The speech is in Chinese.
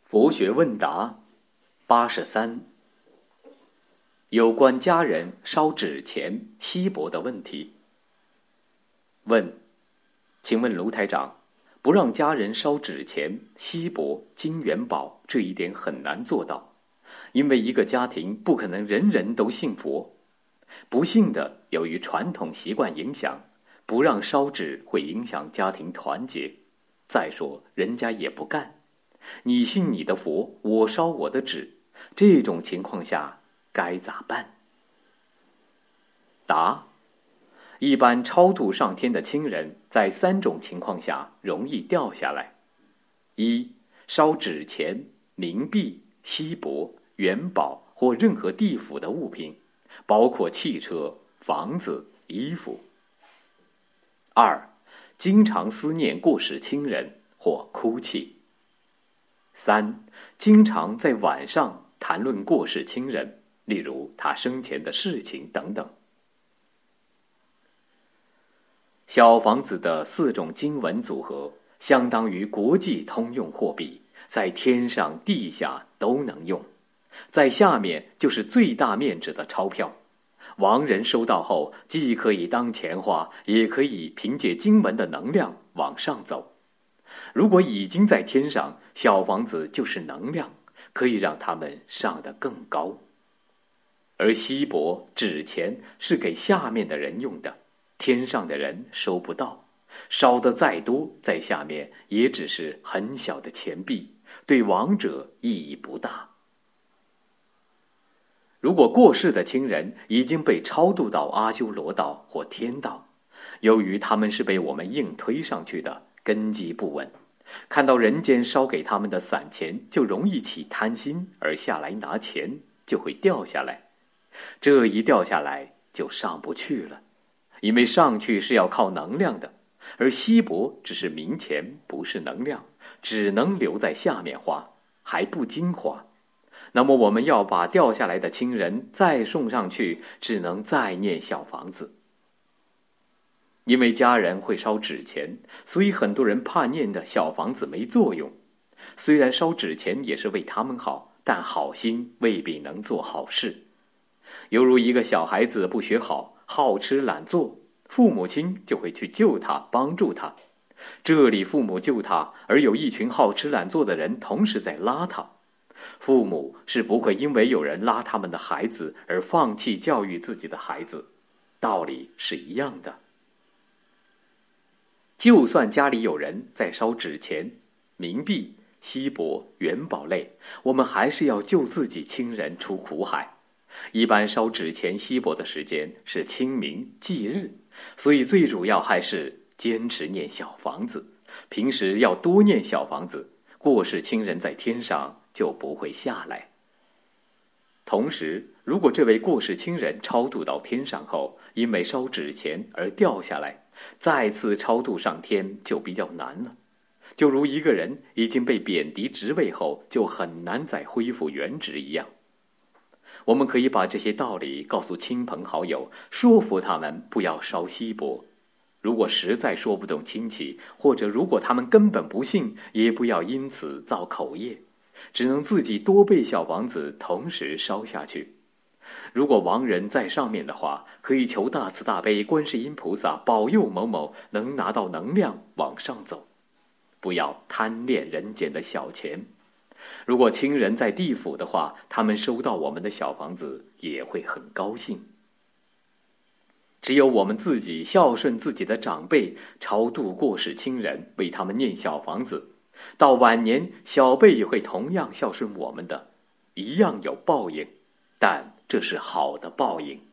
佛学问答83，有关家人烧纸钱、锡箔的问题。问：请问卢台长，不让家人烧纸钱、锡箔、金元宝，这一点很难做到，因为一个家庭不可能人人都信佛。不信的，由于传统习惯影响，不让烧纸会影响家庭团结。再说，人家也不干。你信你的佛，我烧我的纸，这种情况下该咋办？答：一般超度上天的亲人，在3种情况下容易掉下来：一、烧纸钱、冥币、锡箔、元宝或任何地府的物品，包括汽车、房子、衣服；二、经常思念过世亲人或哭泣；三、经常在晚上谈论过世亲人，例如他生前的事情等等。小房子的4种经文组合，相当于国际通用货币，在天上地下都能用。在下面就是最大面值的钞票，亡人收到后，既可以当钱花，也可以凭借经文的能量往上走。如果已经在天上，小房子就是能量，可以让他们上得更高。而锡箔、纸钱是给下面的人用的，天上的人收不到，烧得再多，在下面也只是很小的钱币，对亡者意义不大。如果过世的亲人已经被超度到阿修罗道或天道，由于他们是被我们硬推上去的，根基不稳，看到人间烧给他们的散钱，就容易起贪心，而下来拿钱就会掉下来。这一掉下来就上不去了，因为上去是要靠能量的，而锡箔只是冥钱，不是能量，只能留在下面花，还不精华。那么我们要把掉下来的亲人再送上去，只能再念小房子。因为家人会烧纸钱，所以很多人怕念的小房子没作用。虽然烧纸钱也是为他们好，但好心未必能做好事。犹如一个小孩子不学好，好吃懒做，父母亲就会去救他，帮助他。这里父母救他，而有一群好吃懒做的人同时在拉他。父母是不会因为有人拉他们的孩子而放弃教育自己的孩子，道理是一样的。就算家里有人在烧纸钱、冥币、锡箔、元宝类，我们还是要救自己亲人出苦海。一般烧纸钱、锡箔的时间是清明忌日，所以最主要还是坚持念小房子，平时要多念小房子，过世亲人在天上就不会下来。同时，如果这位过世亲人超度到天上后，因为烧纸钱而掉下来，再次超度上天就比较难了。就如一个人已经被贬低职位后，就很难再恢复原职一样。我们可以把这些道理告诉亲朋好友，说服他们不要烧锡箔。如果实在说不动亲戚，或者如果他们根本不信，也不要因此造口业，只能自己多备小房子，同时烧下去。如果亡人在上面的话，可以求大慈大悲观世音菩萨保佑某某能拿到能量往上走，不要贪恋人间的小钱。如果亲人在地府的话，他们收到我们的小房子也会很高兴。只有我们自己孝顺自己的长辈，超度过世亲人，为他们念小房子，到晚年小辈也会同样孝顺我们的，一样有报应，但这是好的报应。